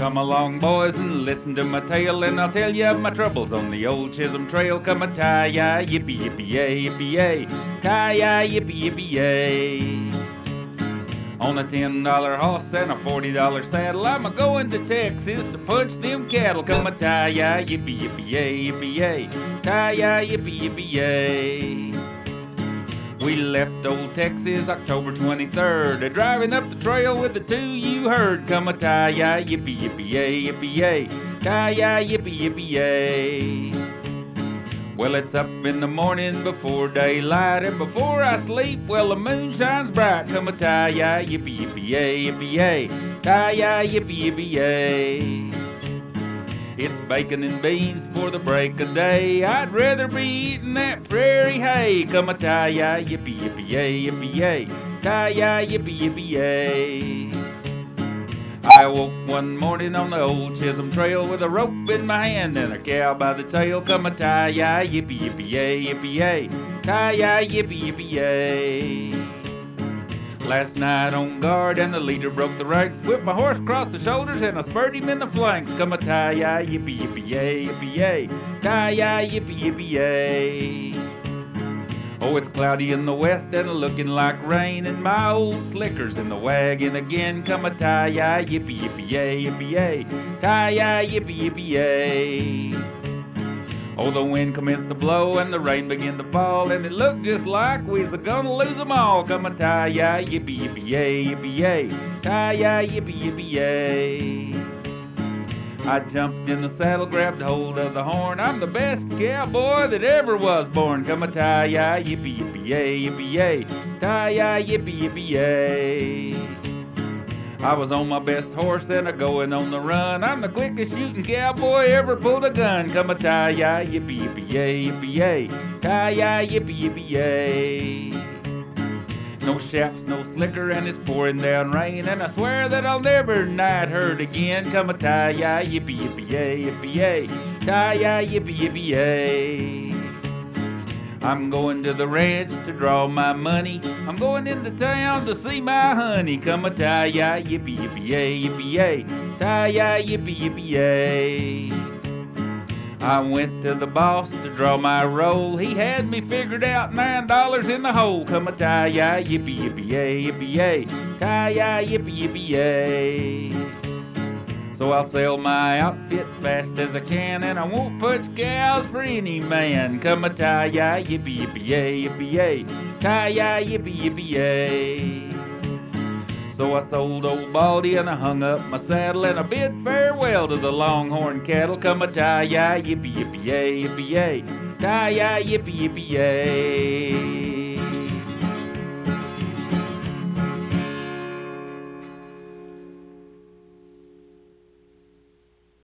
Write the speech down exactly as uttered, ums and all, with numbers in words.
Come along, boys, and listen to my tale, and I'll tell you of my troubles on the old Chisholm Trail. Come a tie-yi, yippee, yippee-yay, yippee-yay, tie-yi, yippee, yippee-yay. On a ten dollar hoss and a forty dollar saddle, I'm a-going to Texas to punch them cattle. Come a tie-yi, yippee, yippee-yay, yippee-yay, tie-yi, yippee, yippee-yay. We left old Texas October twenty-third, a-driving up the trail with the two you heard. Come a tie-yi, yippee, yippee-yay, yippee-yay, tie-yi, yippee, yippee-yay. Well, it's up in the morning before daylight, and before I sleep, well, the moon shines bright. Come a tie-yi, yippee, yippee-yay, yippee-yay, tie-yi, yippee, yippee-yay. It's bacon and beans for the break of day. I'd rather be eating that prairie hay. Come a tie-yi, yippee, yippee-yay, yippee-yay, tie-yi, yippee, yippee-yay. I woke one morning on the old Chisholm Trail with a rope in my hand and a cow by the tail. Come a tie-yi, yippee, yippee-yay, yippee-yay, tie-yi, yippee, yippee-yay. Last night on guard and the leader broke the ranks, whipped my horse across the shoulders and I spurred him in the flanks. Come a tie-yi, yippee, yippee-yay, yippee-yay, tie-yi, yippee, yippee-yay. Oh, it's cloudy in the west and looking like rain, and my old slicker's in the wagon again. Come a tie-yi, yippee, yippee-yay, yippee-yay, tie-yi, yippee, yippee-yay. Oh, the wind commenced to blow and the rain began to fall, and it looked just like we was gonna lose them all. Come a tie-yi, yippee, yippee-yay, yippee-yay, tie-yi, yippee, yippee-yay. I jumped in the saddle, grabbed hold of the horn. I'm the best cowboy that ever was born. Come a tie-yi, yippee, yippee-yay, yippee-yay, tie-yi, yippee, yippee-yay. I was on my best horse and a going on the run. I'm the quickest shooting cowboy ever pulled a gun. Come a tie-yi, yippee, yippee-yay, yippee-yay, tie-yi, yippee, yippee-yay. No shaps, no slicker, and it's pouring down rain, and I swear that I'll never night herd again. Come a tie-yi, yippee, yippee-yay, yippee-yay, tie-yi, yippee, yippee-yay. I'm going to the ranch to draw my money. I'm going into town to see my honey. Come a tie-yi, yippee, yippee-yay, yippee-yay, tie-yi, yippee, yippee-yay. I went to the boss to draw my roll. He had me figured out nine dollars in the hole. Come a tie-yi, yippee, yippee-yay, yippee-yay, tie-yi, yippee, yippee-yay. So I'll sell my outfit fast as I can, and I won't punch cows for any man. Come a tie-yi, yippee, yippee-yay, yippee-yay, tie-yi, yippee, yippee-yay. So I sold old Baldy and I hung up my saddle, and I bid farewell to the longhorn cattle. Come a tie-yi, yippee, yippee-yay, yippee-yay, tie-yi, yippee, yippee-yay.